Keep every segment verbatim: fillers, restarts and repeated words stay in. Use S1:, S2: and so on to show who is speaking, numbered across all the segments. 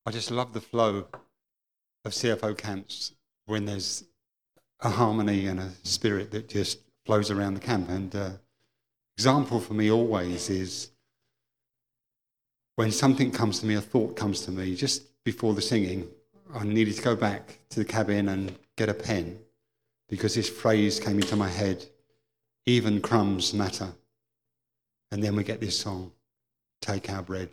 S1: I just love the flow of C F O camps when there's a harmony and a spirit that just flows around the camp. And uh, example for me always is when something comes to me, a thought comes to me, just before the singing, I needed to go back to the cabin and get a pen because this phrase came into my head, even crumbs matter. And then we get this song, Take Our Bread.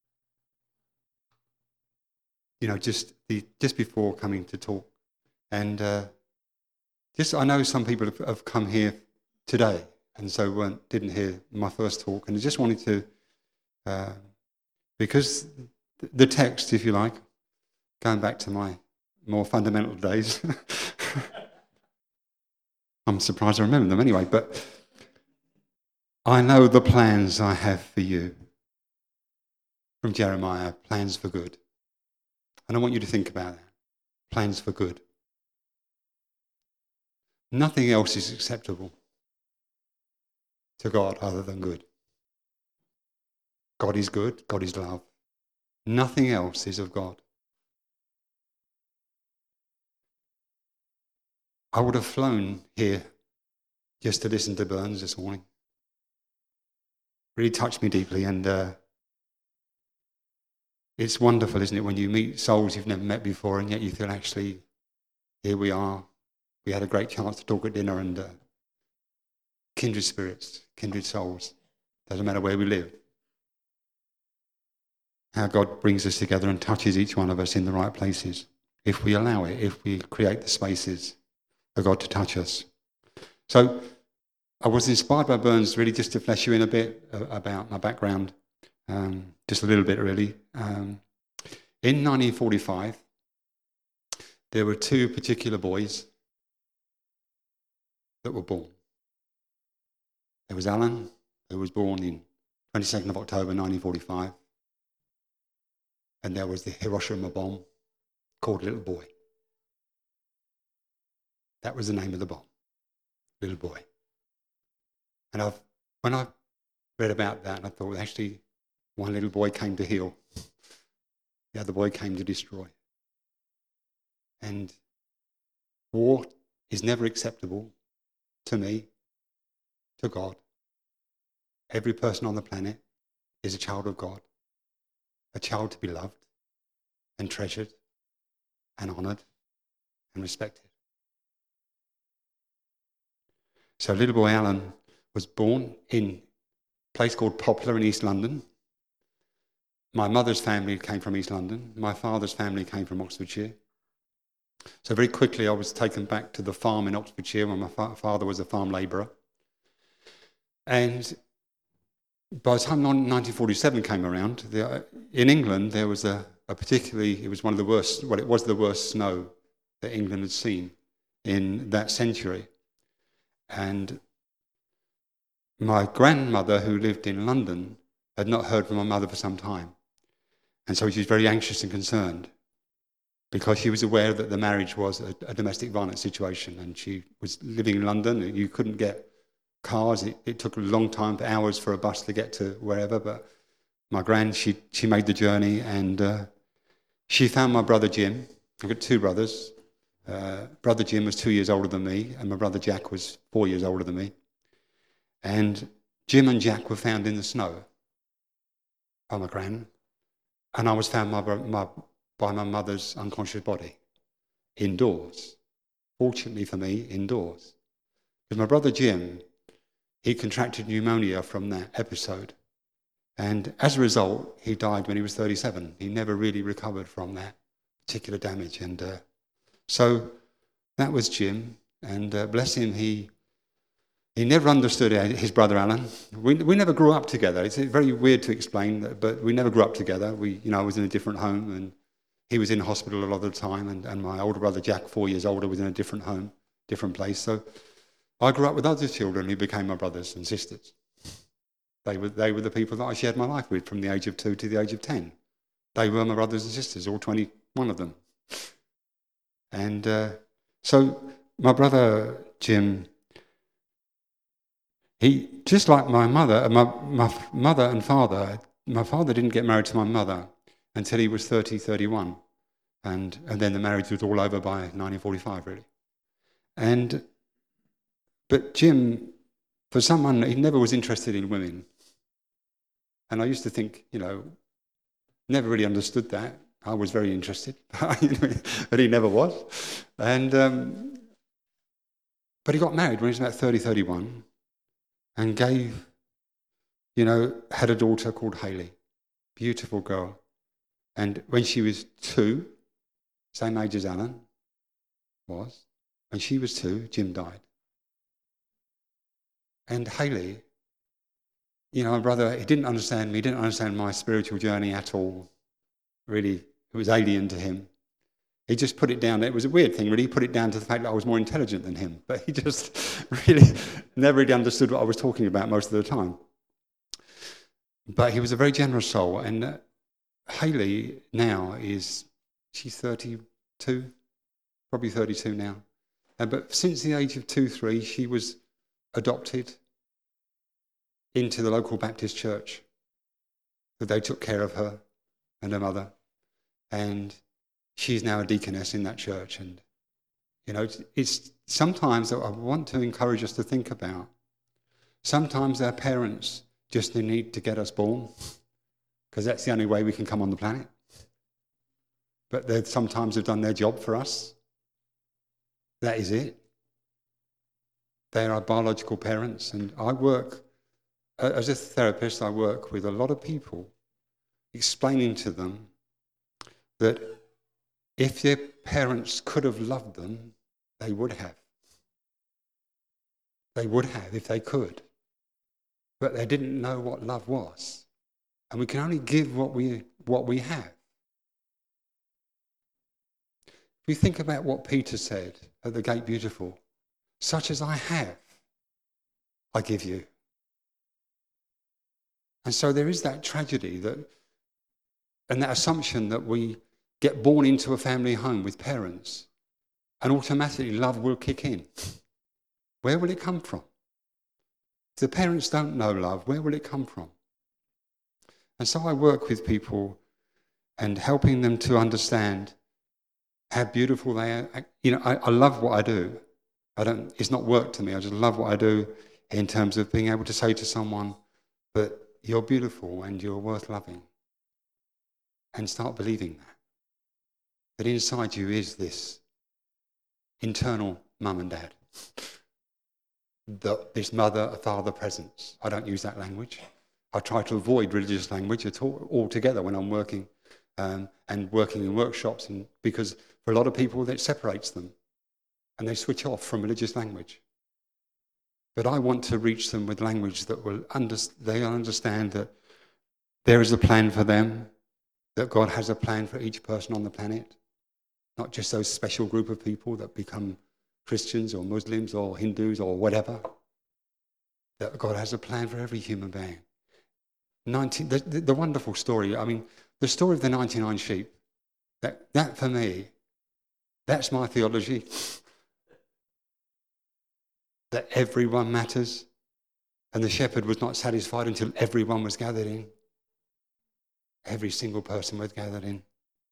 S1: You know, just the, just before coming to talk. And uh, just I know some people have, have come here today and so weren't, didn't hear my first talk, and I just wanted to, uh, because the text, if you like, going back to my more fundamental days, I'm surprised I remember them anyway, but I know the plans I have for you, from Jeremiah, plans for good. And I want you to think about that, plans for good. Nothing else is acceptable to God other than good. God is good, God is love. Nothing else is of God. I would have flown here just to listen to Burns this morning. Really touched me deeply, and uh, it's wonderful, isn't it, when you meet souls you've never met before, and yet you feel, actually, here we are. We had a great chance to talk at dinner, and uh, kindred spirits, kindred souls. Doesn't matter where we live. How God brings us together and touches each one of us in the right places, if we allow it, if we create the spaces for God to touch us. So I was inspired by Burns, really, just to flesh you in a bit about my background, um, just a little bit, really. Um, in nineteen forty-five, there were two particular boys that were born. There was Alan, who was born in twenty-second of October nineteen forty-five, and there was the Hiroshima bomb called Little Boy. That was the name of the bomb, Little Boy. And I've, when I read about that, I thought, actually, one little boy came to heal. The other boy came to destroy. And war is never acceptable to me, to God. Every person on the planet is a child of God, a child to be loved and treasured and honoured and respected. So little boy Alan was born in a place called Poplar in East London. My mother's family came from East London. My father's family came from Oxfordshire. So very quickly I was taken back to the farm in Oxfordshire when my fa- father was a farm labourer. And by the time nineteen forty-seven came around, the, in England there was a, a particularly, it was one of the worst, well it was the worst snow that England had seen in that century. And my grandmother, who lived in London, had not heard from my mother for some time. And so she was very anxious and concerned because she was aware that the marriage was a, a domestic violence situation, and she was living in London. You couldn't get cars. It, it took a long time, for hours, for a bus to get to wherever. But my gran, she, she made the journey, and uh, she found my brother Jim. I've got two brothers. Uh, brother Jim was two years older than me, and my brother Jack was four years older than me. And Jim and Jack were found in the snow by my gran, and I was found my, my, by my mother's unconscious body, indoors. Fortunately for me, indoors. Because my brother Jim, he contracted pneumonia from that episode, and as a result, he died when he was thirty-seven. He never really recovered from that particular damage, and uh, so that was Jim, and uh, bless him, he he never understood his brother Alan. We we never grew up together. It's very weird to explain, but we never grew up together. We, you know, I was in a different home, and he was in hospital a lot of the time, and, and my older brother Jack, four years older, was in a different home, different place. So I grew up with other children who became my brothers and sisters. They were they were the people that I shared my life with from the age of two to the age of ten. They were my brothers and sisters, all twenty-one of them. And uh, so my brother Jim, he, just like my mother, my, my mother and father, my father didn't get married to my mother until he was thirty, thirty-one. And, and then the marriage was all over by nineteen forty-five, really. And But Jim, for someone, he never was interested in women. And I used to think, you know, never really understood that. I was very interested, but he never was. And um, But he got married when he was about thirty, thirty-one, and gave, you know, had a daughter called Hayley, beautiful girl. And when she was two, same age as Alan was, when she was two, Jim died. And Hayley, you know, my brother, he didn't understand me, he didn't understand my spiritual journey at all. Really, it was alien to him. He just put it down. It was a weird thing, really. He put it down to the fact that I was more intelligent than him. But he just really never really understood what I was talking about most of the time. But he was a very generous soul. And uh, Hayley now is, she's thirty-two, probably thirty-two now. Uh, but since the age of two, three, she was adopted into the local Baptist church. So they took care of her and her mother. And she's now a deaconess in that church. And, you know, it's, it's sometimes that I want to encourage us to think about. Sometimes our parents just need to get us born, because that's the only way we can come on the planet. But they sometimes have done their job for us. That is it. They are our biological parents. And I work, as a therapist, I work with a lot of people, explaining to them that if their parents could have loved them, they would have. They would have if they could. But they didn't know what love was. And we can only give what we what we have. If we think about what Peter said at the Gate Beautiful, such as I have, I give you. And so there is that tragedy that, and that assumption that we get born into a family home with parents, and automatically love will kick in. Where will it come from? If the parents don't know love, where will it come from? And so I work with people and helping them to understand how beautiful they are. You know, I, I love what I do. I don't. It's not work to me. I just love what I do in terms of being able to say to someone that you're beautiful and you're worth loving, and start believing that. That inside you is this internal mum and dad. The, this mother, father presence. I don't use that language. I try to avoid religious language at all, altogether when I'm working um, and working in workshops, and because for a lot of people that separates them and they switch off from religious language. But I want to reach them with language that will under, they understand that there is a plan for them, that God has a plan for each person on the planet. Not just those special group of people that become Christians or Muslims or Hindus or whatever. That God has a plan for every human being. nineteen, the, the, the wonderful story, I mean, the story of the ninety-nine sheep, that, that for me, that's my theology. That everyone matters. And the shepherd was not satisfied until everyone was gathered in. Every single person was gathered in.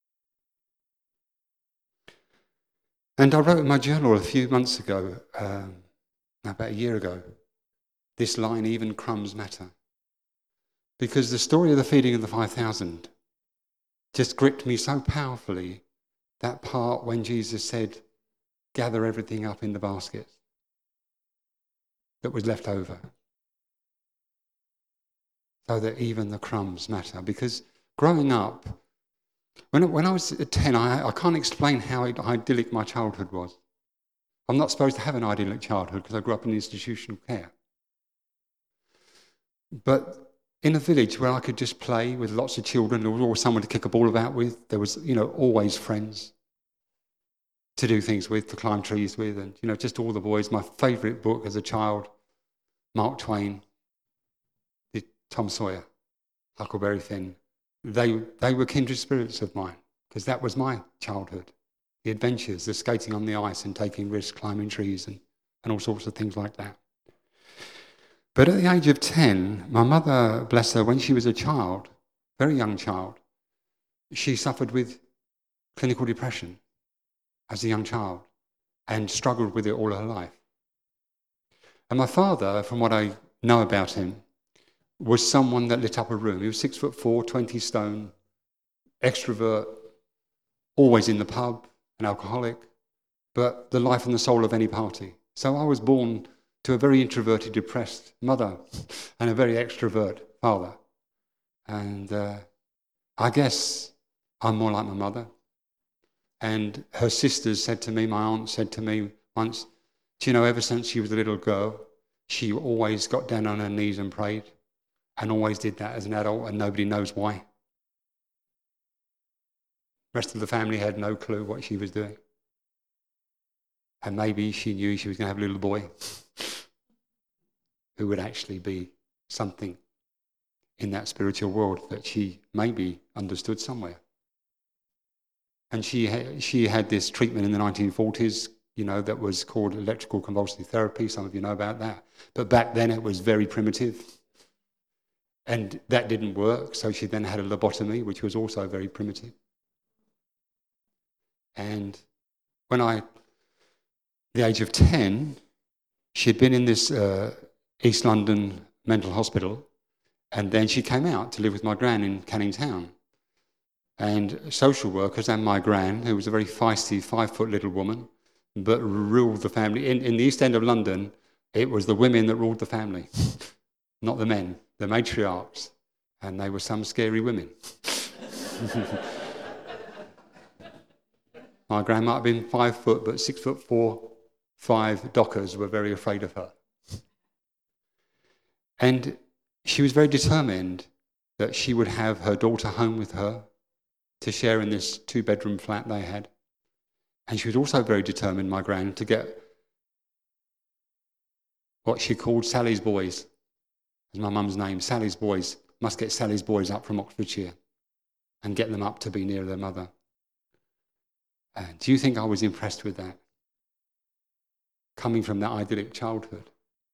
S1: And I wrote in my journal a few months ago, um, about a year ago, this line, even crumbs matter. Because the story of the feeding of the five thousand just gripped me so powerfully, that part when Jesus said, gather everything up in the basket that was left over. So that even the crumbs matter. Because growing up, When, when I was ten, I, I can't explain how idyllic my childhood was. I'm not supposed to have an idyllic childhood because I grew up in institutional care. But in a village where I could just play with lots of children, there was always someone to kick a ball about with. There was, you know, always friends to do things with, to climb trees with, and, you know, just all the boys. My favourite book as a child, Mark Twain, the Tom Sawyer, Huckleberry Finn. They they were kindred spirits of mine, because that was my childhood. The adventures, the skating on the ice and taking risks, climbing trees and, and all sorts of things like that. But at the age of ten, my mother, bless her, when she was a child, very young child, she suffered with clinical depression as a young child and struggled with it all her life. And my father, from what I know about him, was someone that lit up a room. He was six foot four, twenty stone, extrovert, always in the pub, an alcoholic, but the life and the soul of any party. So I was born to a very introverted, depressed mother and a very extrovert father. And uh, I guess I'm more like my mother. And her sisters said to me, my aunt said to me once, do you know, ever since she was a little girl, she always got down on her knees and prayed, and always did that as an adult, and nobody knows why. The rest of the family had no clue what she was doing. And maybe she knew she was going to have a little boy who would actually be something in that spiritual world that she maybe understood somewhere. And she had, she had this treatment in the nineteen forties, you know, that was called electrical convulsive therapy. Some of you know about that. But back then it was very primitive. And that didn't work, so she then had a lobotomy, which was also very primitive. And when I, at the age of ten, she'd been in this uh, East London mental hospital, and then she came out to live with my gran in Canning Town. And social workers and my gran, who was a very feisty five-foot little woman, but ruled the family. In, in the East End of London, it was the women that ruled the family, not the men, the matriarchs. And they were some scary women. My gran might have been five foot, but six foot four, five dockers were very afraid of her. And she was very determined that she would have her daughter home with her to share in this two-bedroom flat they had. And she was also very determined, my gran, to get what she called Sally's boys. That's my mum's name, Sally's boys. Must get Sally's boys up from Oxfordshire and get them up to be near their mother. Uh, do you think I was impressed with that? Coming from that idyllic childhood.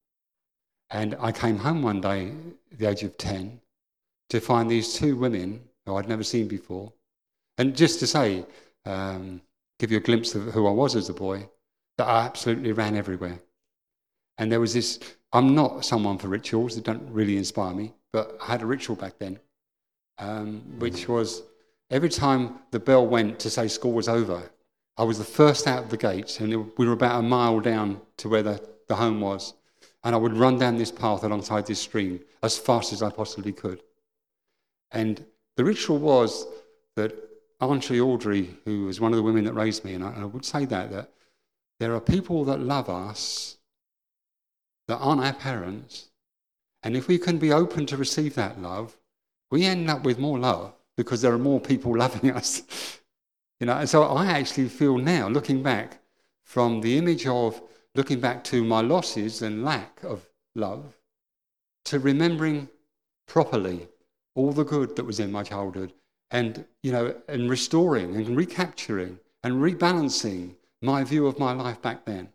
S1: And I came home one day at the age of ten to find these two women who I'd never seen before. And just to say, um, give you a glimpse of who I was as a boy, that I absolutely ran everywhere. And there was this, I'm not someone for rituals, they don't really inspire me, but I had a ritual back then, um, which was every time the bell went to say school was over, I was the first out of the gates, and it, we were about a mile down to where the, the home was. And I would run down this path alongside this stream as fast as I possibly could. And the ritual was that Auntie Audrey, who was one of the women that raised me, and I, I would say that, that there are people that love us that aren't our parents, and if we can be open to receive that love, we end up with more love because there are more people loving us. You know, and so I actually feel now, looking back from the image of looking back to my losses and lack of love, to remembering properly all the good that was in my childhood, and you know, and restoring and recapturing and rebalancing my view of my life back then.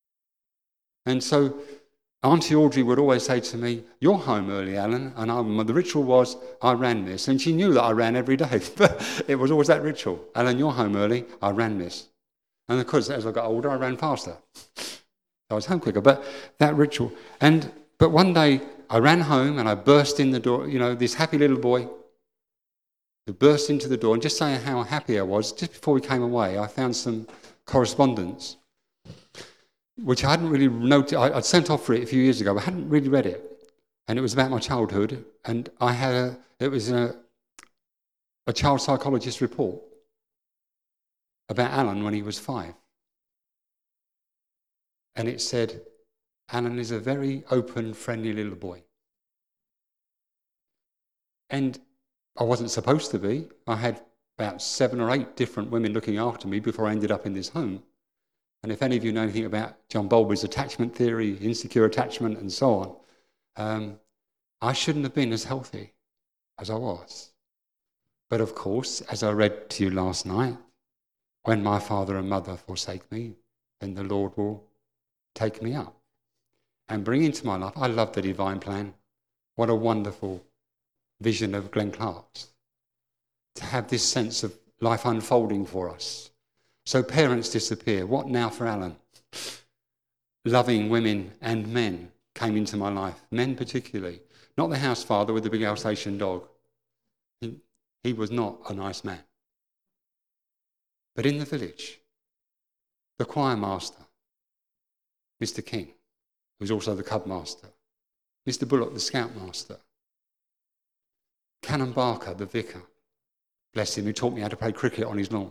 S1: And so Auntie Audrey would always say to me, "You're home early, Alan." And I, the ritual was I ran this, and she knew that I ran every day, but it was always that ritual. "Alan, you're home early." I ran this, and of course, as I got older, I ran faster. I was home quicker, but that ritual. And but one day I ran home and I burst in the door. You know, this happy little boy who burst into the door, and just saying how happy I was. Just before we came away, I found some correspondence, which I hadn't really noticed. I'd sent off for it a few years ago, but I hadn't really read it. And it was about my childhood, and I had a, it was a, a child psychologist report about Alan when he was five. And it said, "Alan is a very open, friendly little boy." And I wasn't supposed to be. I had about seven or eight different women looking after me before I ended up in this home. And if any of you know anything about John Bowlby's attachment theory, insecure attachment, and so on, um, I shouldn't have been as healthy as I was. But of course, as I read to you last night, when my father and mother forsake me, then the Lord will take me up and bring into my life. I love the divine plan. What a wonderful vision of Glenn Clark's. to have this sense of life unfolding for us. So parents disappear. What now for Alan? Loving women and men came into my life, men particularly. Not the house father with the big Alsatian dog. He, he was not a nice man. But in the village, the choir master, Mister King, who was also the cub master, Mister Bullock, the scoutmaster, Canon Barker, the vicar, bless him, who taught me how to play cricket on his lawn.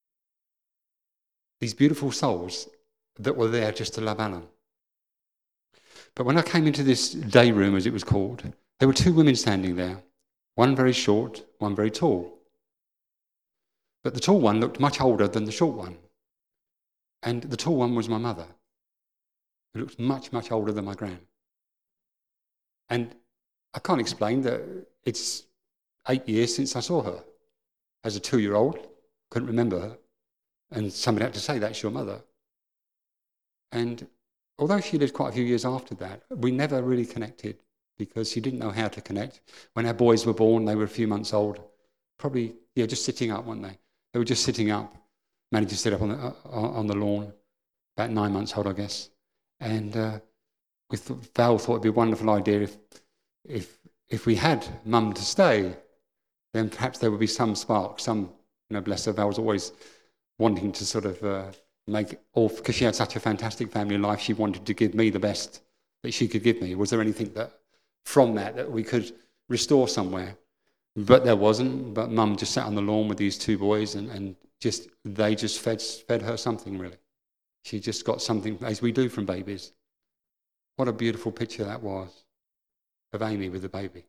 S1: These beautiful souls that were there just to love Alan. But when I came into this day room, as it was called, there were two women standing there, one very short, one very tall. But the tall one looked much older than the short one. And the tall one was my mother, who looked much, much older than my gran. And I can't explain that it's eight years since I saw her. As a two-year-old, couldn't remember her. And somebody had to say, that's your mother. And although she lived quite a few years after that, we never really connected because she didn't know how to connect. When our boys were born, they were a few months old. Probably, yeah, just sitting up, weren't they? They were just sitting up, managed to sit up on the, uh, on the lawn, about nine months old, I guess. And uh, we thought, Val thought it'd be a wonderful idea if, if, if we had mum to stay, then perhaps there would be some spark, some, you know, bless her, Val was always wanting to sort of uh, make all, because she had such a fantastic family life, she wanted to give me the best that she could give me. Was there anything that, from that, that we could restore somewhere? But there wasn't, but mum just sat on the lawn with these two boys and, and just, they just fed, fed her something, really. She just got something, as we do from babies. What a beautiful picture that was of Amy with the baby.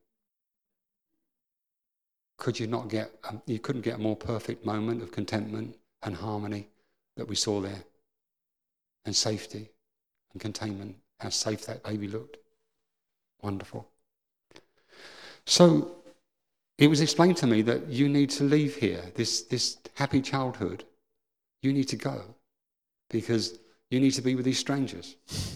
S1: Could you not get, um, you couldn't get a more perfect moment of contentment and harmony that we saw there, and safety and containment, how safe that baby looked. Wonderful. So it was explained to me that you need to leave here, this, this happy childhood. You need to go because you need to be with these strangers.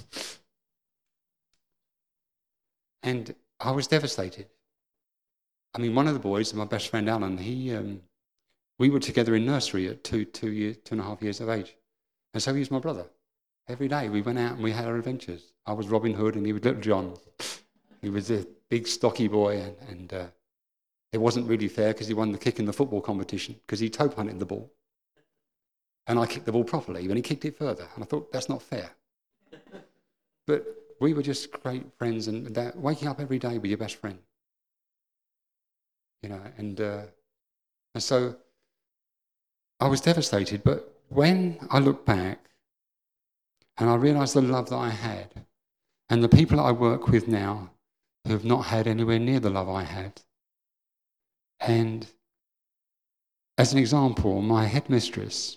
S1: And I was devastated. I mean, one of the boys, my best friend Alan, he, um, we were together in nursery at two, two years, two and a half years of age. And so he was my brother. Every day we went out and we had our adventures. I was Robin Hood and he was Little John. He was a big stocky boy and, and uh, it wasn't really fair because he won the kick in the football competition because he toe punted the ball. And I kicked the ball properly, but he kicked it further. And I thought, that's not fair. But we were just great friends, and that, waking up every day with your best friend. You know, and uh, and so I was devastated. But when I look back and I realised the love that I had, and the people that I work with now who have not had anywhere near the love I had, and as an example, my headmistress,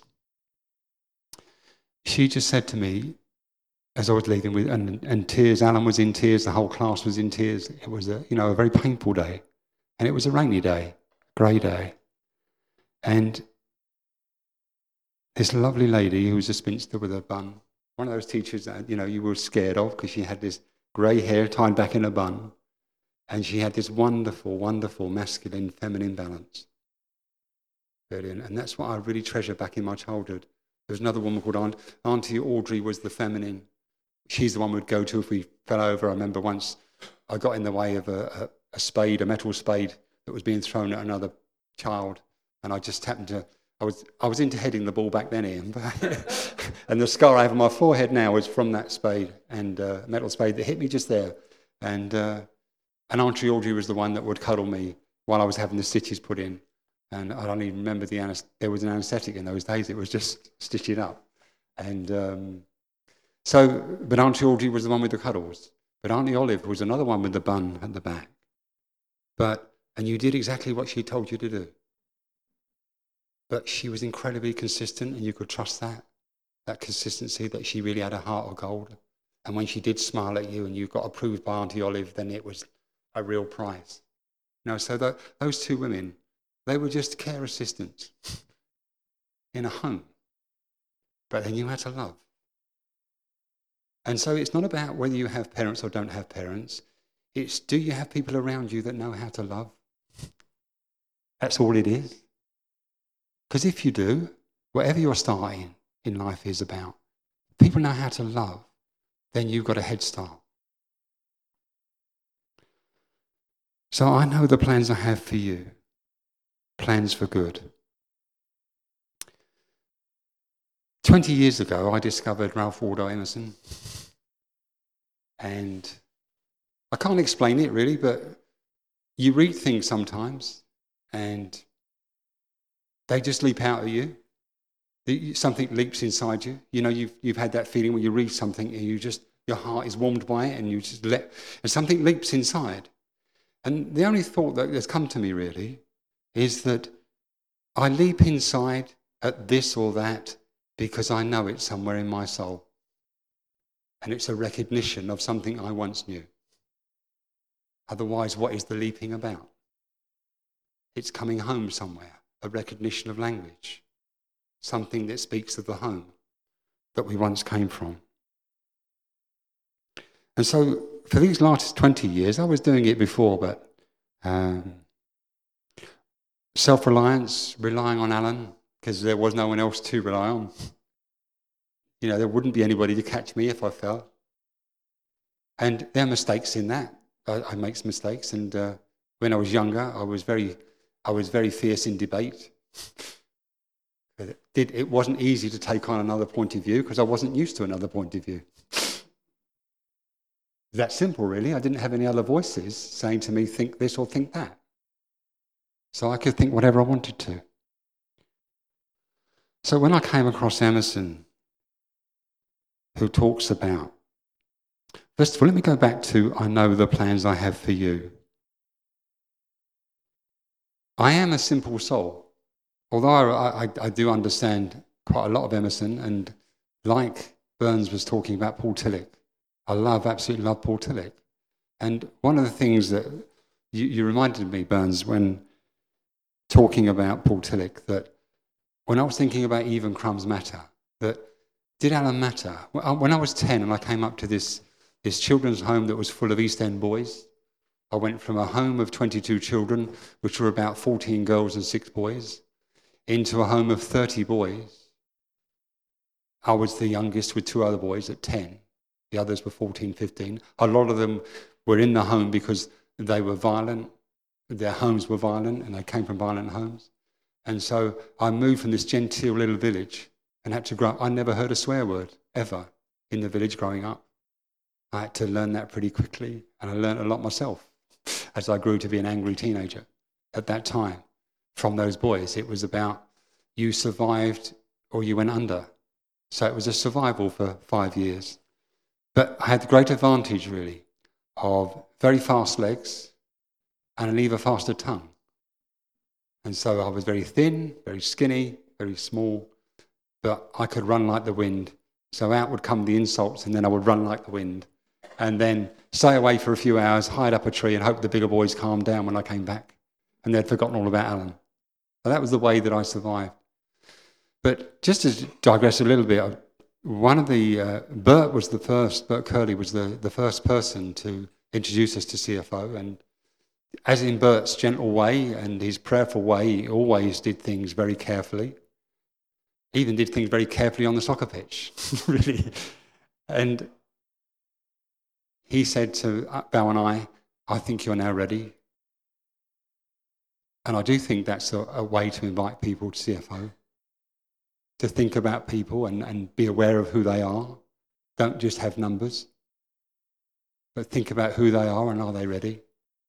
S1: she just said to me, as I was leaving, with and, and tears, Alan was in tears, the whole class was in tears. It was a, you know, a very painful day. And it was a rainy day, grey day. And this lovely lady who was a spinster with a bun, one of those teachers that, you know, you were scared of because she had this grey hair tied back in a bun. And she had this wonderful, wonderful masculine, feminine balance. Brilliant. And that's what I really treasure back in my childhood. There was another woman called Aunt, Auntie Audrey was the feminine. She's the one we'd go to if we fell over. I remember once I got in the way of a, a, a spade, a metal spade that was being thrown at another child. And I just happened to, I was I was into heading the ball back then, Ian. And the scar I have on my forehead now is from that spade, and uh, metal spade that hit me just there. And, uh, and Auntie Audrey was the one that would cuddle me while I was having the stitches put in. And I don't even remember the anesthetic. There was an anaesthetic in those days. It was just stitch it up. And um, so, but Auntie Audrey was the one with the cuddles. But Auntie Olive was another one with the bun at the back. But, and you did exactly what she told you to do. But she was incredibly consistent, and you could trust that, that consistency, that she really had a heart of gold. And when she did smile at you and you got approved by Auntie Olive, then it was a real prize. You know, so the, those two women, they were just care assistants in a home, but they knew how to love. And so it's not about whether you have parents or don't have parents. It's, do you have people around you that know how to love? That's all it is. Because if you do, whatever you're starting in life is about, people know how to love, then you've got a head start. So I know the plans I have for you, plans for good. Twenty years ago, I discovered Ralph Waldo Emerson. And I can't explain it really, but you read things sometimes and they just leap out at you. Something leaps inside you. You know, you've, you've had that feeling when you read something and you just, your heart is warmed by it and you just let, and something leaps inside. And the only thought that has come to me really is that I leap inside at this or that because I know it's somewhere in my soul. And it's a recognition of something I once knew. Otherwise, what is the leaping about? It's coming home somewhere, a recognition of language, something that speaks of the home that we once came from. And so for these last twenty years, I was doing it before, but um, self-reliance, relying on Alan, because there was no one else to rely on. You know, there wouldn't be anybody to catch me if I fell. And there are mistakes in that. I, I make mistakes, and uh, when I was younger, I was very, I was very fierce in debate. It, did, it wasn't easy to take on another point of view because I wasn't used to another point of view. That simple, really. I didn't have any other voices saying to me, think this or think that. So I could think whatever I wanted to. So when I came across Emerson, who talks about, first of all, let me go back to, I know the plans I have for you. I am a simple soul. Although I, I, I do understand quite a lot of Emerson, and like Burns was talking about Paul Tillich, I love, absolutely love Paul Tillich. And one of the things that you, you reminded me, Burns, when talking about Paul Tillich, that when I was thinking about Even Crumbs Matter, that did Alan matter? When I was ten and I came up to this, this children's home that was full of East End boys, I went from a home of twenty-two children, which were about fourteen girls and six boys, into a home of thirty boys. I was the youngest with two other boys at ten. The others were fourteen, fifteen. A lot of them were in the home because they were violent. Their homes were violent and they came from violent homes. And so I moved from this genteel little village and had to grow. I never heard a swear word ever in the village growing up. I had to learn that pretty quickly, and I learned a lot myself as I grew to be an angry teenager at that time. From those boys, it was about you survived or you went under. So it was a survival for five years. But I had the great advantage, really, of very fast legs and an even faster tongue. And so I was very thin, very skinny, very small, but I could run like the wind. So out would come the insults, and then I would run like the wind, and then stay away for a few hours, hide up a tree, and hope the bigger boys calmed down when I came back. And they'd forgotten all about Alan. So that was the way that I survived. But just to digress a little bit, one of the, uh, Bert was the first, Bert Curley was the, the first person to introduce us to C F O, and as in Bert's gentle way and his prayerful way, he always did things very carefully. Even did things very carefully on the soccer pitch, really. And he said to Val and I, I think you're now ready. And I do think that's a, a way to invite people to C F O. To think about people and, and be aware of who they are. Don't just have numbers, but think about who they are and are they ready.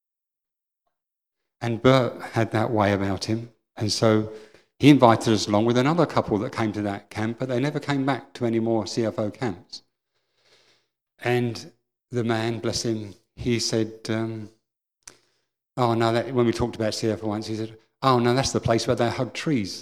S1: And Bert had that way about him. And so he invited us along with another couple that came to that camp, but they never came back to any more C F O camps. And the man, bless him, he said, um, oh no, that, when we talked about C F O once, he said, oh no, that's the place where they hug trees.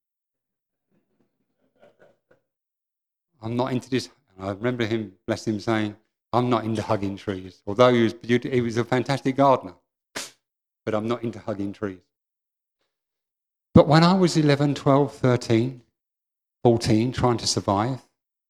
S1: I'm not into this. I remember him, bless him, saying, I'm not into hugging trees. Although he was, beautiful, he was a fantastic gardener, but I'm not into hugging trees. But when I was eleven, twelve, thirteen, fourteen, trying to survive,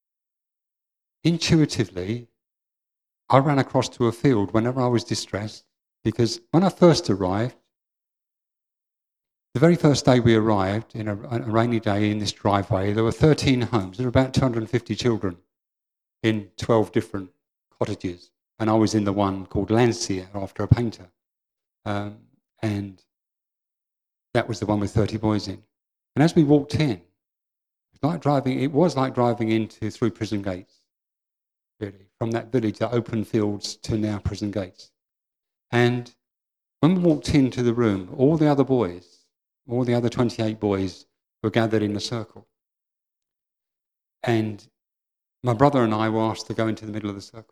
S1: intuitively, I ran across to a field whenever I was distressed, because when I first arrived, The very first day we arrived, in a, a rainy day in this driveway, there were thirteen homes. There were about two hundred fifty children in twelve different cottages. And I was in the one called Landseer, after a painter. Um, and that was the one with thirty boys in. And as we walked in, like driving, it was like driving into through prison gates, really, from that village, the open fields to now prison gates. And when we walked into the room, all the other boys, all the other twenty-eight boys were gathered in a circle. And my brother and I were asked to go into the middle of the circle.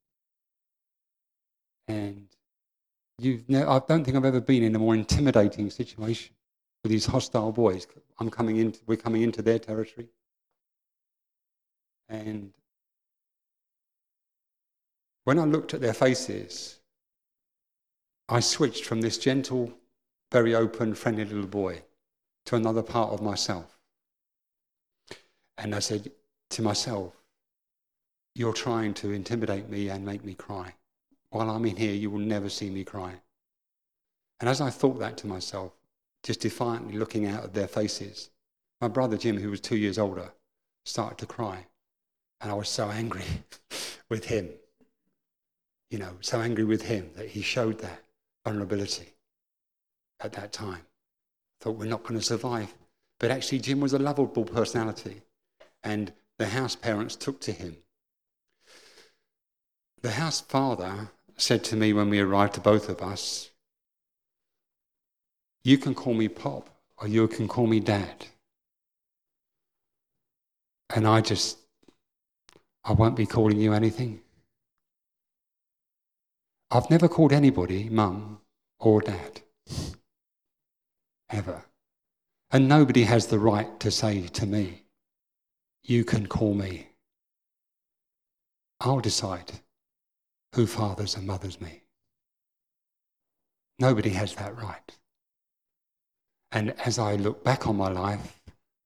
S1: And you've ne- I don't think I've ever been in a more intimidating situation with these hostile boys. I'm coming into, we're coming into their territory. And when I looked at their faces, I switched from this gentle, very open, friendly little boy to another part of myself. And I said to myself, you're trying to intimidate me and make me cry. While I'm in here, you will never see me cry. And as I thought that to myself, just defiantly looking out at their faces, my brother Jim, who was two years older, started to cry. And I was so angry with him, you know, so angry with him that he showed that vulnerability at that time. Thought we're not going to survive. But actually Jim was a lovable personality, and the house parents took to him. The house father said to me when we arrived, to both of us, you can call me Pop or you can call me Dad. And I just, I won't be calling you anything. I've never called anybody Mum or Dad, ever. And nobody has the right to say to me, you can call me. I'll decide who fathers and mothers me. Nobody has that right. And as I look back on my life,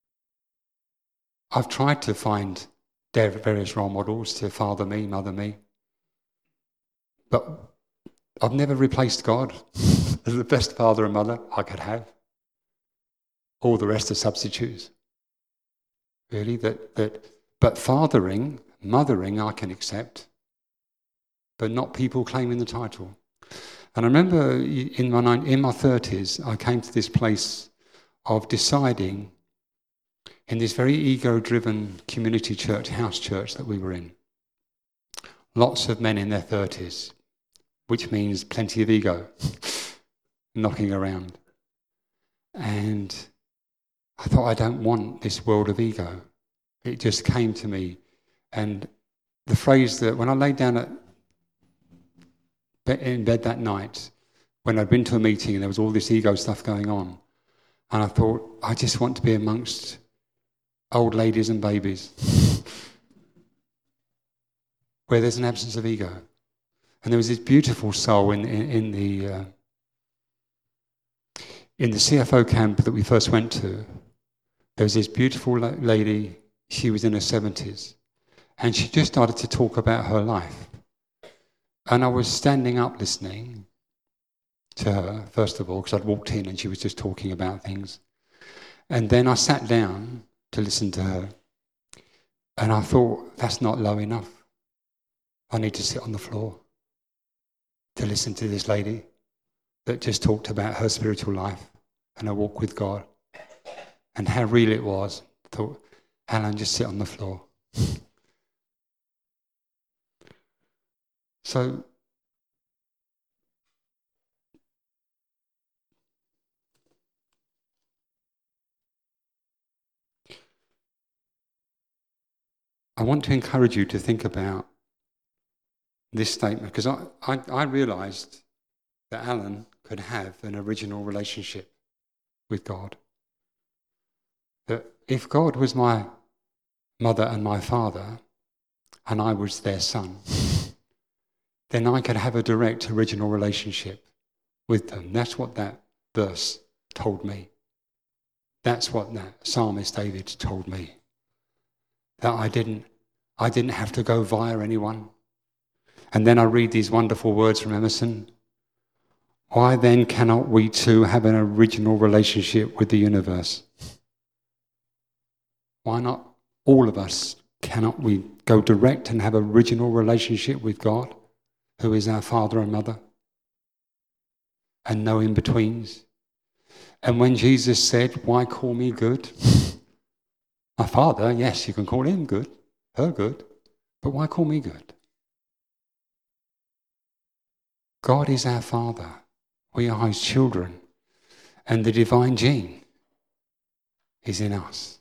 S1: I've tried to find various role models to father me, mother me, but I've never replaced God as the best father and mother I could have. All the rest are substitutes. Really, that, that, but fathering, mothering I can accept, but not people claiming the title. And I remember in my, in my thirties, I came to this place of deciding in this very ego-driven community church, house church that we were in. Lots of men in their thirties, which means plenty of ego knocking around. And I thought, I don't want this world of ego. It just came to me. And the phrase that when I laid down at in bed that night, when I'd been to a meeting and there was all this ego stuff going on, and I thought, I just want to be amongst old ladies and babies where there's an absence of ego. And there was this beautiful soul in, in, in the uh, in the C F O camp that we first went to. There was this beautiful lady, she was in her seventies, and she just started to talk about her life. And I was standing up listening to her, first of all, because I'd walked in and she was just talking about things. And then I sat down to listen to her. And I thought, that's not low enough. I need to sit on the floor to listen to this lady that just talked about her spiritual life and her walk with God and how real it was. I thought, Alan, just sit on the floor. So, I want to encourage you to think about this statement, because I, I, I realised that Alan could have an original relationship with God. That if God was my mother and my father, and I was their son, then I could have a direct original relationship with them. That's what that verse told me. That's what that psalmist David told me. That I didn't, I didn't have to go via anyone. And then I read these wonderful words from Emerson. Why then cannot we too have an original relationship with the universe? Why not all of us, cannot we go direct and have an original relationship with God, who is our Father and Mother, and no in-betweens? And when Jesus said, why call me good? My Father, yes, you can call him good, her good, but why call me good? God is our Father. We are his children. And the divine gene is in us.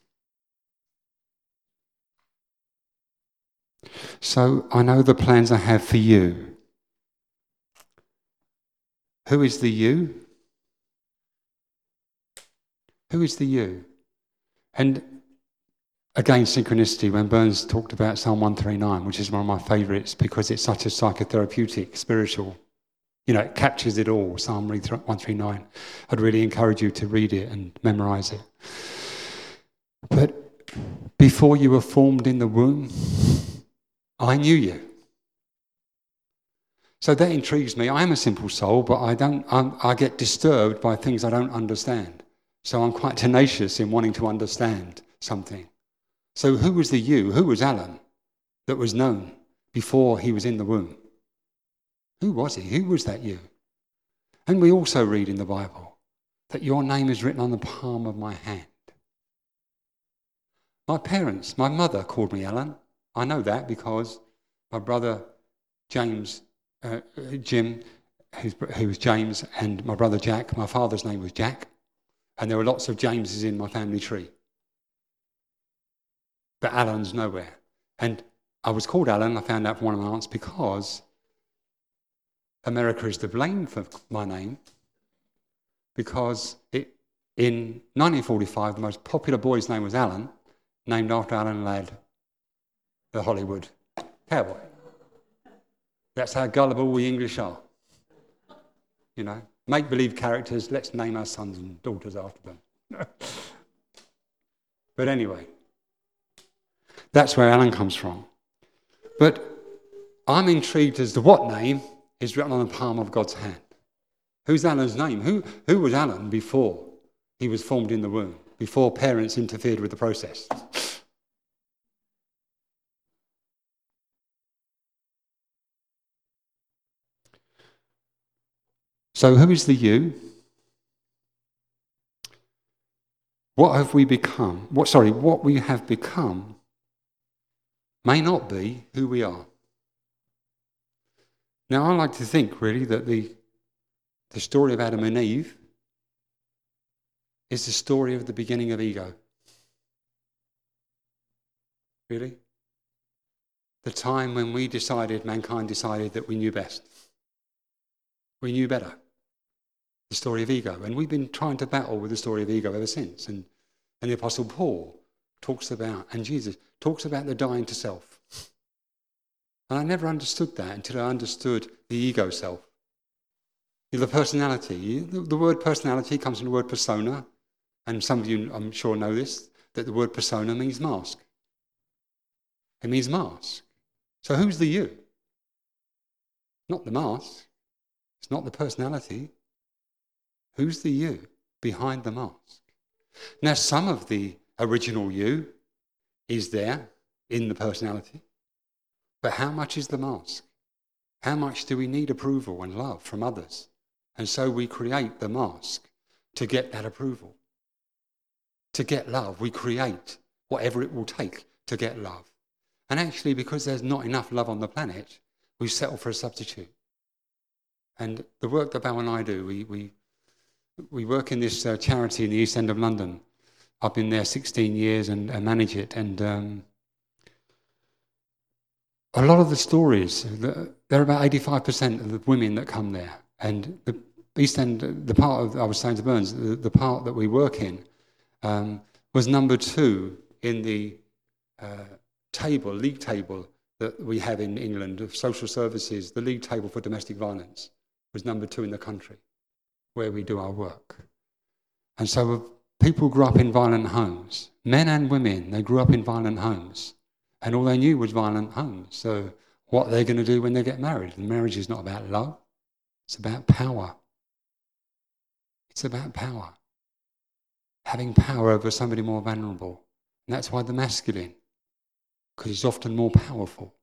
S1: So I know the plans I have for you. Who is the you? Who is the you? And again, synchronicity, when Burns talked about Psalm one thirty-nine, which is one of my favourites because it's such a psychotherapeutic, spiritual, you know, it captures it all, Psalm one thirty-nine. I'd really encourage you to read it and memorise it. But before you were formed in the womb, I knew you. So that intrigues me. I am a simple soul, but I don't. I'm, I get disturbed by things I don't understand. So I'm quite tenacious in wanting to understand something. So who was the you? Who was Alan that was known before he was in the womb? Who was he? Who was that you? And we also read in the Bible that your name is written on the palm of my hand. My parents, my mother called me Alan. I know that because my brother James, uh, Jim, who was James, and my brother Jack, my father's name was Jack. And there were lots of Jameses in my family tree. But Alan's nowhere. And I was called Alan, I found out from one of my aunts, because America is to blame for my name. Because it, in nineteen forty-five, the most popular boy's name was Alan, named after Alan Ladd, the Hollywood cowboy. That's how gullible we English are. You know, make-believe characters, let's name our sons and daughters after them. But anyway, that's where Alan comes from. But I'm intrigued as to what name is written on the palm of God's hand. Who's Alan's name? Who, who was Alan before he was formed in the womb, before parents interfered with the process? So who is the you? What have we become? What, sorry, what we have become may not be who we are. Now, I like to think, really, that the, the story of Adam and Eve is the story of the beginning of ego. Really? The time when we decided, mankind decided that we knew best. We knew better. The story of ego. And we've been trying to battle with the story of ego ever since. And, and the Apostle Paul talks about, and Jesus talks about the dying to self. And I never understood that until I understood the ego self. The personality. The, the word personality comes from the word persona. And some of you, I'm sure, know this, that the word persona means mask. It means mask. So who's the you? Not the mask. It's not the personality. Who's the you behind the mask? Now, some of the original you is there in the personality. But how much is the mask? How much do we need approval and love from others? And so we create the mask to get that approval. To get love, we create whatever it will take to get love. And actually, because there's not enough love on the planet, we settle for a substitute. And the work that Val and I do, we we, we work in this uh, charity in the East End of London. I've been there sixteen years and, and manage it. And um, a lot of the stories, there are about eighty-five percent of the women that come there. And the East End, the part of, I was saying to Burns, the, the part that we work in um, was number two in the uh, table, league table that we have in England of social services. The league table for domestic violence was number two in the country where we do our work. And so people grew up in violent homes, men and women, they grew up in violent homes. And all they knew was violent homes. So what are they going to do when they get married? And marriage is not about love, it's about power. It's about power. Having power over somebody more vulnerable. And that's why the masculine, because it's often more powerful,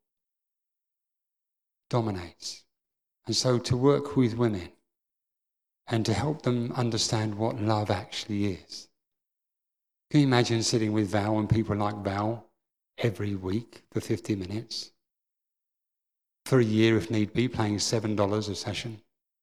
S1: dominates. And so to work with women and to help them understand what love actually is. Can you imagine sitting with Val and people like Val every week for fifty minutes? For a year if need be, paying seven dollars a session.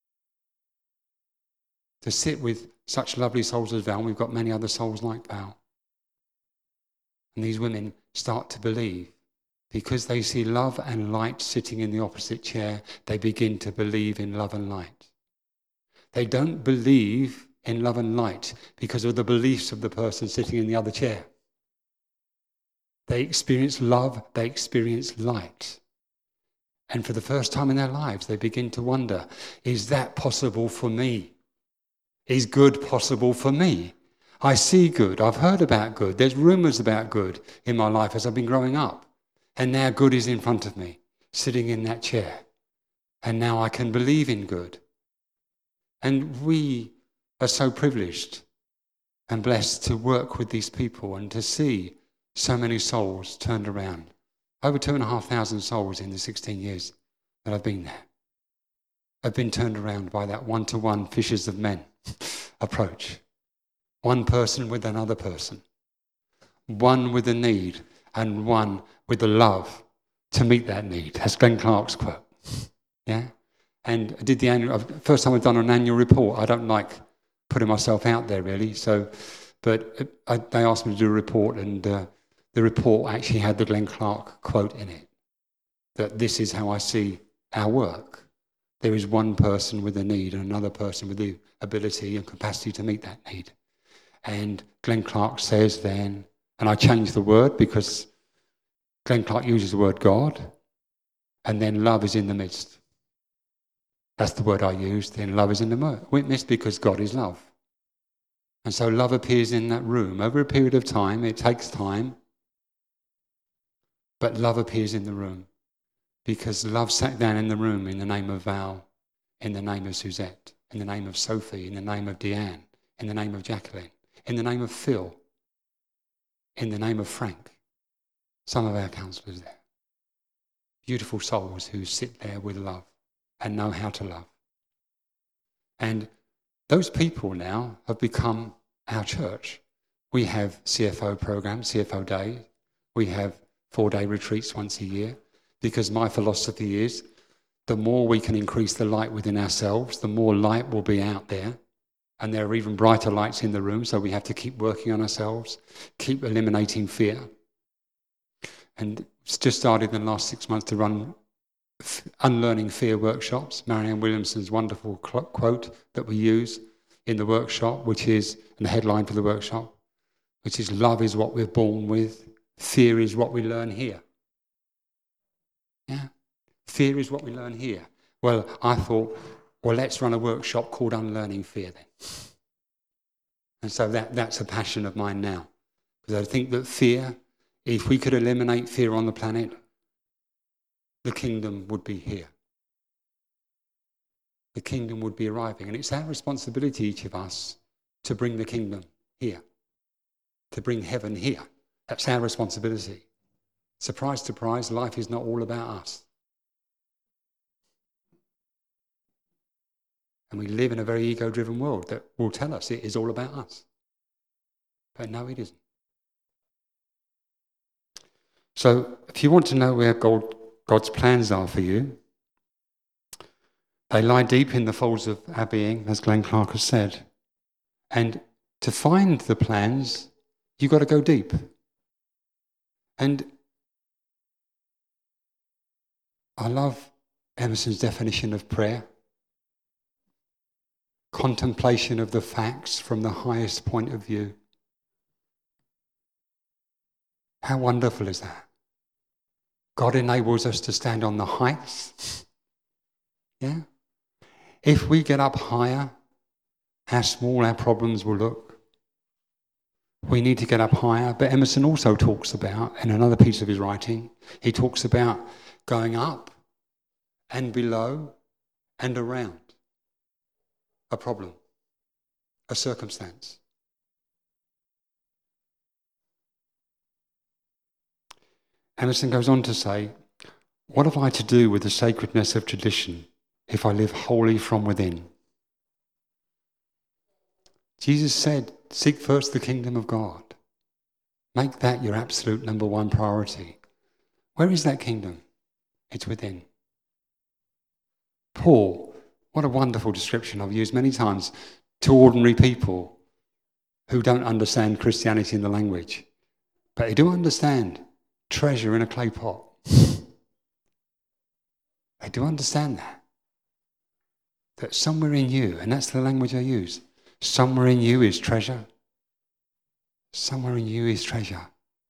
S1: To sit with such lovely souls as Val, and we've got many other souls like Val. And these women start to believe. Because they see love and light sitting in the opposite chair, they begin to believe in love and light. They don't believe in love and light because of the beliefs of the person sitting in the other chair. They experience love, they experience light. And for the first time in their lives, they begin to wonder, is that possible for me? Is good possible for me? I see good, I've heard about good, there's rumours about good in my life as I've been growing up. And now good is in front of me, sitting in that chair. And now I can believe in good. And we are so privileged and blessed to work with these people and to see so many souls turned around. Over two and a half thousand souls in the sixteen years that I've been there have been turned around by that one-to-one fishers of men approach. One person with another person. One with a need and one with the love to meet that need. That's Glenn Clark's quote. Yeah? And I did the annual, first time I've done an annual report. I don't like putting myself out there really, so, but I, they asked me to do a report, and uh, the report actually had the Glenn Clark quote in it, that this is how I see our work. There is one person with a need and another person with the ability and capacity to meet that need. And Glenn Clark says then, and I changed the word because Glenn Clark uses the word God, and then love is in the midst. That's the word I used. Then love is in the midst because God is love. And so love appears in that room. Over a period of time, it takes time, but love appears in the room because love sat down in the room in the name of Val, in the name of Suzette, in the name of Sophie, in the name of Deanne, in the name of Jacqueline, in the name of Phil, in the name of Frank. Some of our counsellors there. Beautiful souls who sit there with love and know how to love. And those people now have become our church. We have C F O programs, C F O Day. We have four-day retreats once a year because my philosophy is the more we can increase the light within ourselves, the more light will be out there. And there are even brighter lights in the room, so we have to keep working on ourselves, keep eliminating fear. And it's just started in the last six months to run Unlearning Fear workshops. Marianne Williamson's wonderful quote that we use in the workshop, which is, and the headline for the workshop, which is, love is what we're born with, fear is what we learn here. Yeah? Fear is what we learn here. Well, I thought, well, let's run a workshop called Unlearning Fear then. And so that, that's a passion of mine now. Because I think that fear, if we could eliminate fear on the planet, the kingdom would be here. The kingdom would be arriving. And it's our responsibility, each of us, to bring the kingdom here. To bring heaven here. That's our responsibility. Surprise, surprise, life is not all about us. And we live in a very ego-driven world that will tell us it is all about us. But no, it isn't. So if you want to know where God, God's plans are for you, they lie deep in the folds of our being, as Glenn Clark has said. And to find the plans, you've got to go deep. And I love Emerson's definition of prayer. Contemplation of the facts from the highest point of view. How wonderful is that? God enables us to stand on the heights. Yeah? If we get up higher, how small our problems will look. We need to get up higher. But Emerson also talks about, in another piece of his writing, he talks about going up and below and around a problem. a circumstance. Emerson goes on to say, what have I to do with the sacredness of tradition if I live wholly from within? Jesus said, seek first the kingdom of God. Make that your absolute number one priority. Where is that kingdom? It's within. Paul, what a wonderful description I've used many times to ordinary people who don't understand Christianity in the language. But they do understand treasure in a clay pot. They do understand that. That somewhere in you, and that's the language I use, somewhere in you is treasure. Somewhere in you is treasure.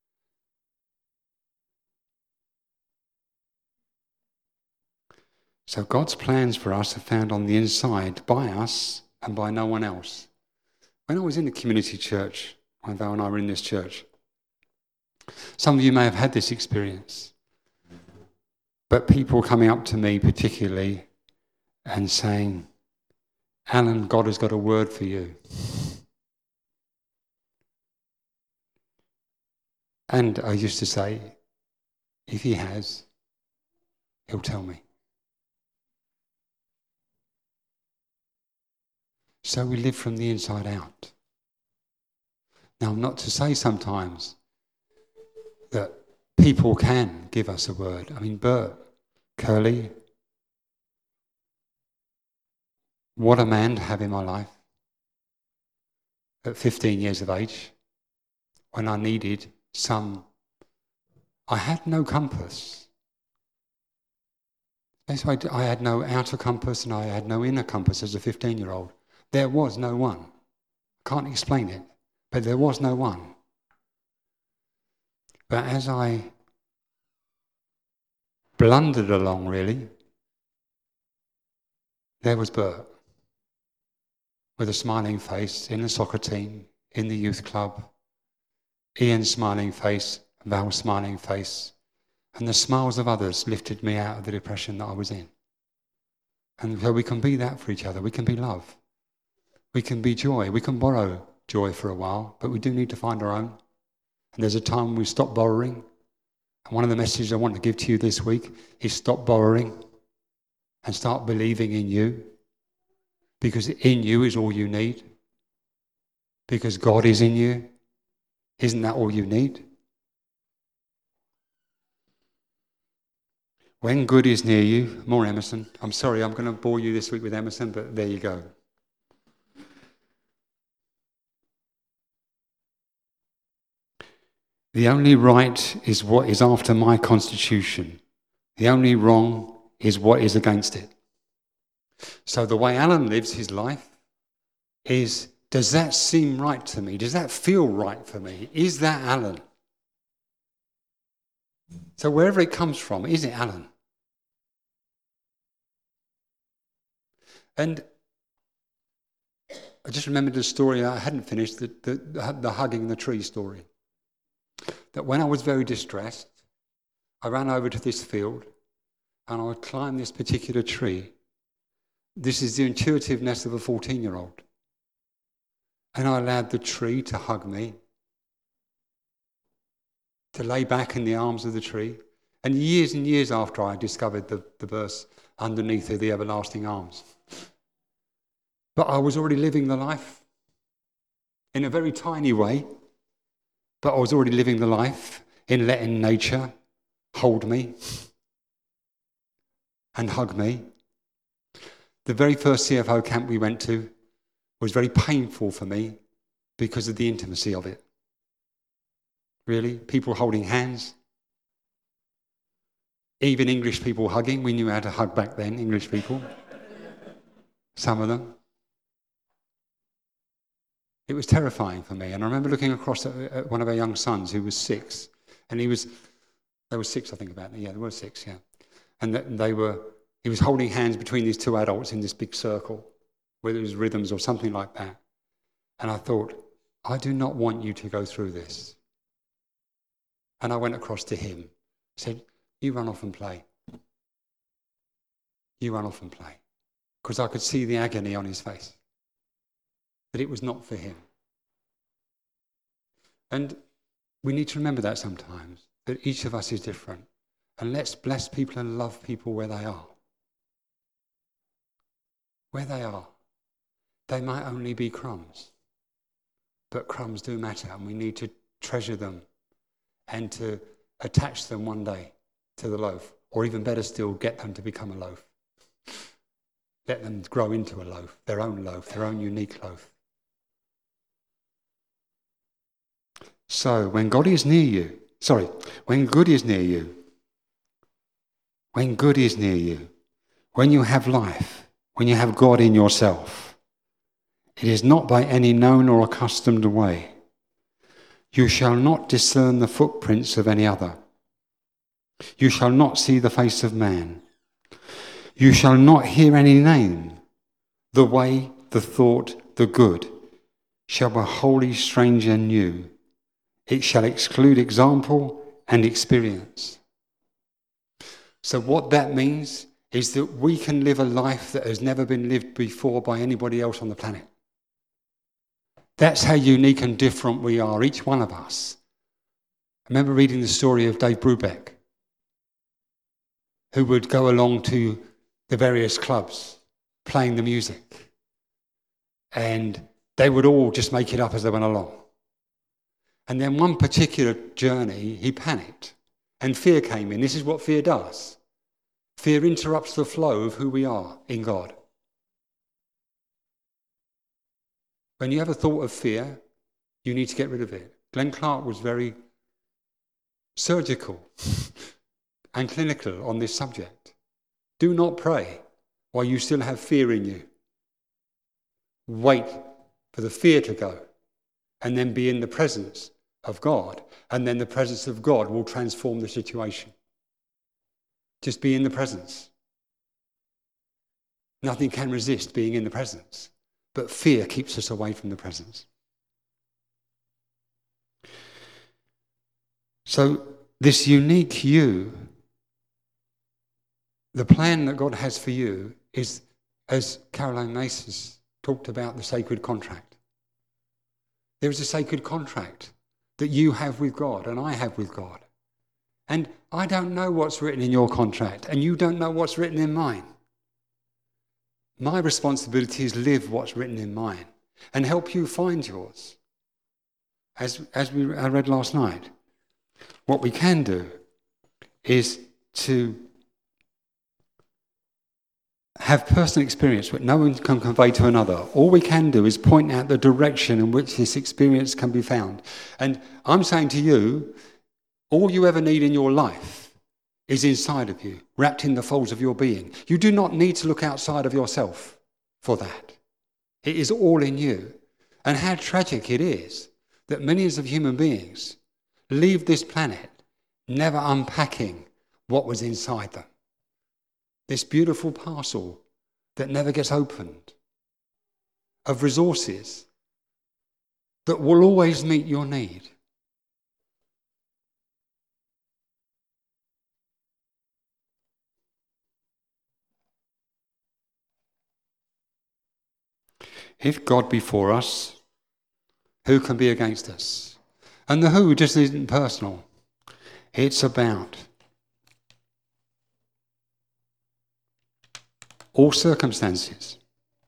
S1: So God's plans for us are found on the inside by us and by no one else. When I was in the community church, when Val and I were in this church, some of you may have had this experience, but people coming up to me particularly and saying, Alan, God has got a word for you. And I used to say, if he has, he'll tell me. So we live from the inside out. Now, not to say sometimes that people can give us a word. I mean, Bert, Curly, what a man to have in my life at fifteen years of age when I needed some. I had no compass. That's why I had no outer compass and I had no inner compass as a fifteen-year-old. There was no one. I can't explain it, but there was no one. But as I blundered along, really, there was Bert with a smiling face in the soccer team, in the youth club, Ian's smiling face, Val's smiling face, and the smiles of others lifted me out of the depression that I was in. And so we can be that for each other. We can be love. We can be joy. We can borrow joy for a while, but we do need to find our own. And there's a time when we stop borrowing. And one of the messages I want to give to you this week is stop borrowing and start believing in you. Because in you is all you need. Because God is in you. Isn't that all you need? When good is near you, more Emerson. I'm sorry, I'm going to bore you this week with Emerson, but there you go. The only right is what is after my constitution. The only wrong is what is against it. So the way Alan lives his life is, does that seem right to me? Does that feel right for me? Is that Alan? So wherever it comes from, is it Alan? And I just remembered a story I hadn't finished, the, the, the hugging the tree story. That when I was very distressed, I ran over to this field and I would climb this particular tree. This is the intuitiveness of a fourteen-year-old. And I allowed the tree to hug me, to lay back in the arms of the tree. And years and years after I discovered the, the verse, underneath are the everlasting arms. But I was already living the life in a very tiny way. But I was already living the life in letting nature hold me and hug me. The very first C F O camp we went to was very painful for me because of the intimacy of it. Really, people holding hands. Even English people hugging. We knew how to hug back then, English people. Some of them. It was terrifying for me. And I remember looking across at, at one of our young sons who was six. And he was, they were six, I think, about it. Yeah, they were six, yeah. And they were, he was holding hands between these two adults in this big circle, whether it was rhythms or something like that. And I thought, I do not want you to go through this. And I went across to him, said, you run off and play. You run off and play. Because I could see the agony on his face. that it was not for him. And we need to remember that sometimes, that each of us is different. And let's bless people and love people where they are. Where they are. They might only be crumbs, but crumbs do matter, and we need to treasure them and to attach them one day to the loaf, or even better still, get them to become a loaf. Let them grow into a loaf, their own loaf, their own unique loaf. So when God is near you, sorry, when good is near you, when good is near you, when you have life, when you have God in yourself, it is not by any known or accustomed way. You shall not discern the footprints of any other. You shall not see the face of man. You shall not hear any name. The way, the thought, the good shall be wholly strange and new. It shall exclude example and experience. So what that means is that we can live a life that has never been lived before by anybody else on the planet. That's how unique and different we are, each one of us. I remember reading the story of Dave Brubeck, who would go along to the various clubs playing the music, and they would all just make it up as they went along. And then one particular journey, he panicked, and fear came in. This is what fear does. Fear interrupts the flow of who we are in God. When you have a thought of fear, you need to get rid of it. Glenn Clark was very surgical and clinical on this subject. Do not pray while you still have fear in you. Wait for the fear to go, and then be in the presence of God, and then the presence of God will transform the situation. Just be in the presence. Nothing can resist being in the presence. But fear keeps us away from the presence. So this unique you, the plan that God has for you is, as Caroline Maces talked about, the sacred contract. There is a sacred contract that you have with God and I have with God. And I don't know what's written in your contract, and you don't know what's written in mine. My responsibility is live what's written in mine and help you find yours. As, as we I read last night, what we can do is to have personal experience which no one can convey to another. All we can do is point out the direction in which this experience can be found. And I'm saying to you, all you ever need in your life is inside of you, wrapped in the folds of your being. You do not need to look outside of yourself for that. It is all in you. And how tragic it is that millions of human beings leave this planet never unpacking what was inside them. This beautiful parcel that never gets opened, of resources that will always meet your need. If God be for us, who can be against us? And the who just isn't personal. It's about all circumstances.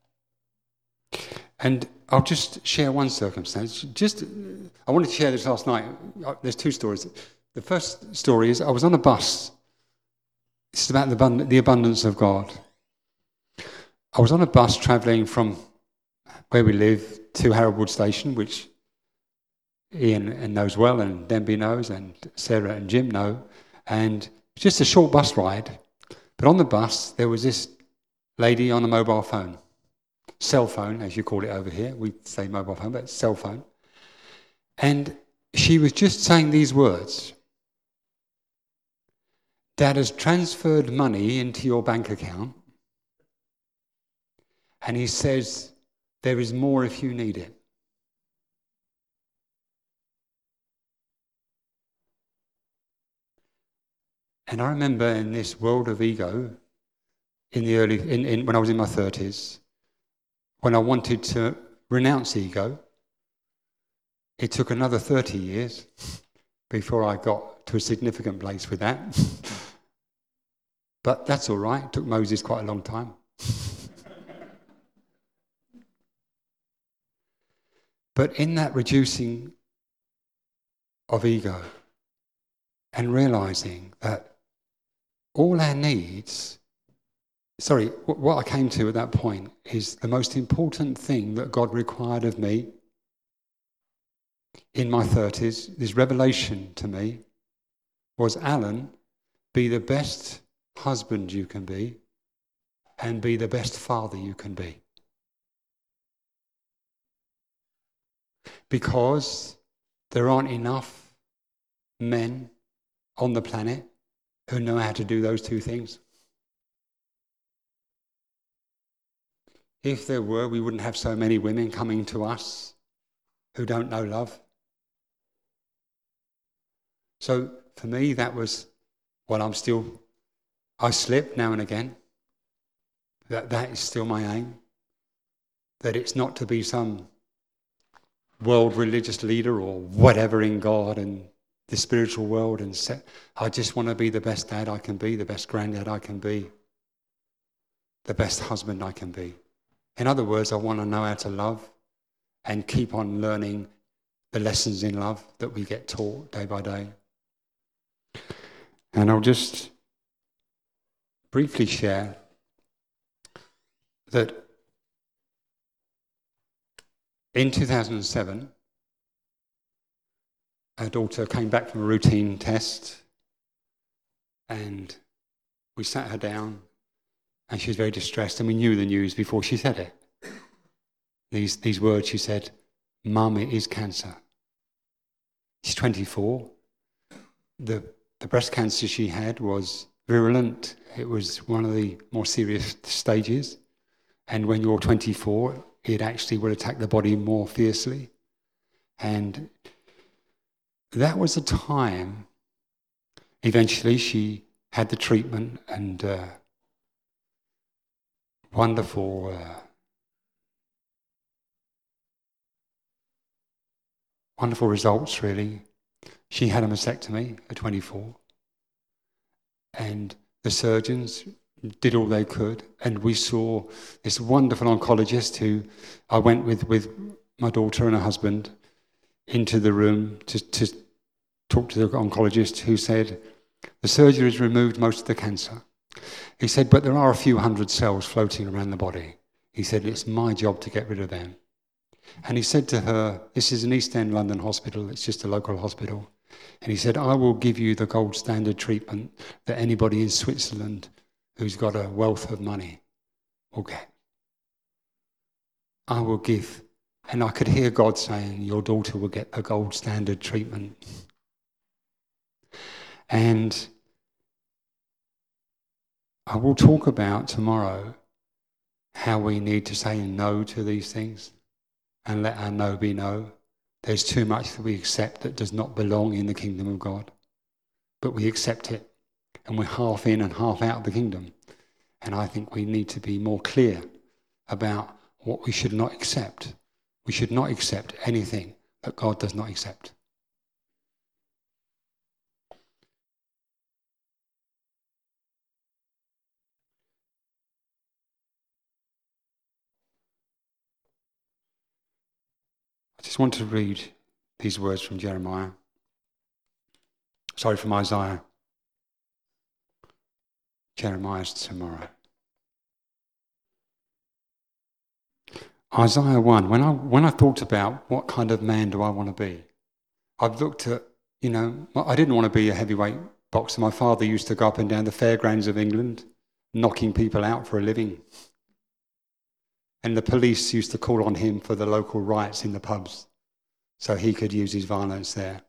S1: And I'll just share one circumstance. Just, I wanted to share this last night. There's two stories. The first story is I was on a bus. This is about the, the abundance of God. I was on a bus travelling from where we live to Harold Station, which Ian knows well, and Denby knows, and Sarah and Jim know. And just a short bus ride. But on the bus, there was this lady on a mobile phone. Cell phone, as you call it over here. We say mobile phone, but it's cell phone. And she was just saying these words. Dad has transferred money into your bank account. And he says, there is more if you need it. And I remember in this world of ego, in the early, in, in, when I was in my thirties, when I wanted to renounce ego. It took another thirty years before I got to a significant place with that. But that's all right. It took Moses quite a long time. But in that reducing of ego and realizing that all our needs, sorry, what I came to at that point is the most important thing that God required of me in my thirties, this revelation to me, was, Alan, be the best husband you can be and be the best father you can be. Because there aren't enough men on the planet who know how to do those two things. If there were, we wouldn't have so many women coming to us who don't know love. So for me, that was, well, I'm still, I slip now and again. That that is still my aim. That it's not to be some world religious leader or whatever in God and the spiritual world, and set, I just want to be the best dad I can be, the best granddad I can be, the best husband I can be. In other words, I want to know how to love and keep on learning the lessons in love that we get taught day by day. And I'll just briefly share that in two thousand seven, our daughter came back from a routine test and we sat her down and she was very distressed, and we knew the news before she said it. These, these words, she said, "Mum, it is cancer." She's twenty-four. The, the breast cancer she had was virulent. It was one of the more serious stages. And when you're twenty-four, it actually will attack the body more fiercely. And that was a time, eventually she had the treatment and uh, wonderful, uh, wonderful results really. She had a mastectomy at twenty-four. And the surgeons did all they could, and we saw this wonderful oncologist who I went with with my daughter and her husband into the room to, to talk to the oncologist, who said, the surgery has removed most of the cancer. He said, but there are a few hundred cells floating around the body. He said, it's my job to get rid of them. And he said to her, this is an East End London hospital, it's just a local hospital. And he said, I will give you the gold standard treatment that anybody in Switzerland who's got a wealth of money will get. I will give. And I could hear God saying, your daughter will get the gold standard treatment. And I will talk about tomorrow how we need to say no to these things and let our no be no. There's too much that we accept that does not belong in the kingdom of God. But we accept it, and we're half in and half out of the kingdom. And I think we need to be more clear about what we should not accept. We should not accept anything that God does not accept. I just want to read these words from Jeremiah. Sorry, from Isaiah. Jeremiah's tomorrow. Isaiah one, when I when I thought about what kind of man do I want to be, I've looked at, you know, I didn't want to be a heavyweight boxer. My father used to go up and down the fairgrounds of England, knocking people out for a living. And the police used to call on him for the local riots in the pubs, so he could use his violence there.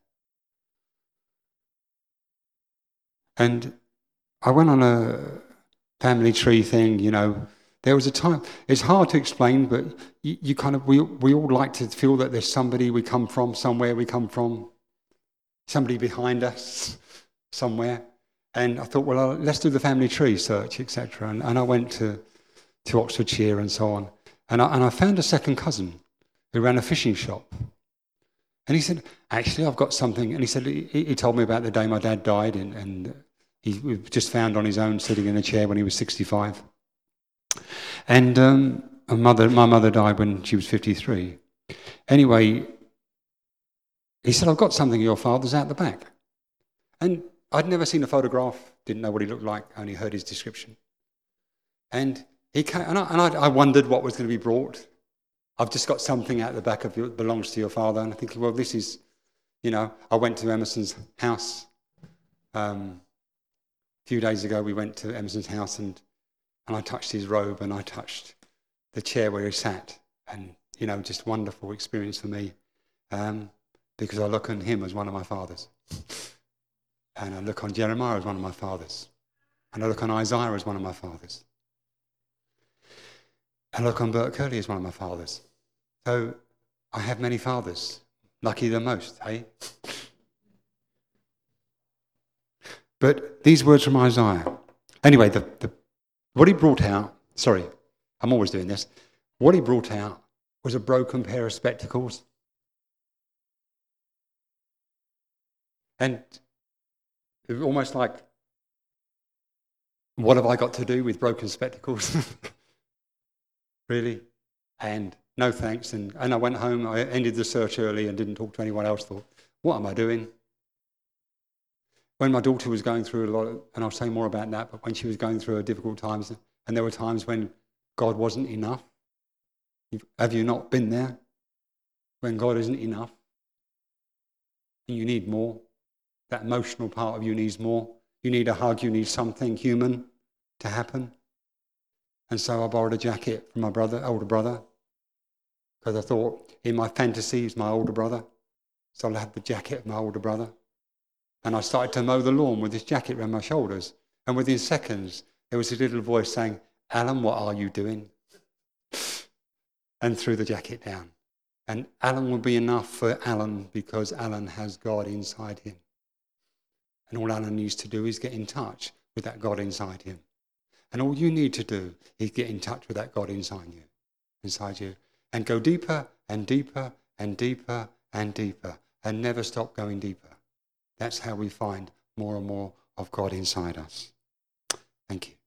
S1: And I went on a family tree thing, you know. There was a time, it's hard to explain, but you, you kind of, we we all like to feel that there's somebody we come from, somewhere we come from, somebody behind us, somewhere. And I thought, well, let's do the family tree search, et cetera. And, and I went to, to Oxfordshire and so on. And I, and I found a second cousin who ran a fishing shop. And he said, actually, I've got something. And he said, he, he told me about the day my dad died, and, and he was just found on his own sitting in a chair when he was sixty-five. And um, my mother, my mother died when she was fifty-three. Anyway, he said, I've got something of your father's out the back. And I'd never seen a photograph, didn't know what he looked like, only heard his description. And he came, and I, and I, I wondered what was going to be brought. I've just got something out the back of you that belongs to your father. And I think, well, this is, you know, I went to Emerson's house. Um, a few days ago, we went to Emerson's house, and, and I touched his robe, and I touched the chair where he sat. And, you know, just wonderful experience for me, um, because I look on him as one of my fathers. And I look on Jeremiah as one of my fathers. And I look on Isaiah as one of my fathers. And I look on Bert Curley as one of my fathers. So I have many fathers. Lucky the most, eh? But these words from Isaiah. Anyway, the, the, what he brought out, sorry, I'm always doing this. What he brought out was a broken pair of spectacles. And it was almost like, what have I got to do with broken spectacles? Really? And no thanks. And, and I went home, I ended the search early and didn't talk to anyone else. Thought, what am I doing? When my daughter was going through a lot of, and I'll say more about that, but when she was going through her difficult times, and there were times when God wasn't enough. Have you not been there? When God isn't enough? And you need more. That emotional part of you needs more. You need a hug, you need something human to happen. And so I borrowed a jacket from my brother, older brother, because I thought in my fantasy he's my older brother. So I'll have the jacket of my older brother. And I started to mow the lawn with this jacket around my shoulders. And within seconds, there was a little voice saying, Alan, what are you doing? And threw the jacket down. And Alan will be enough for Alan because Alan has God inside him. And all Alan needs to do is get in touch with that God inside him. And all you need to do is get in touch with that God inside you, inside you, and go deeper and deeper and deeper and deeper and never stop going deeper. That's how we find more and more of God inside us. Thank you.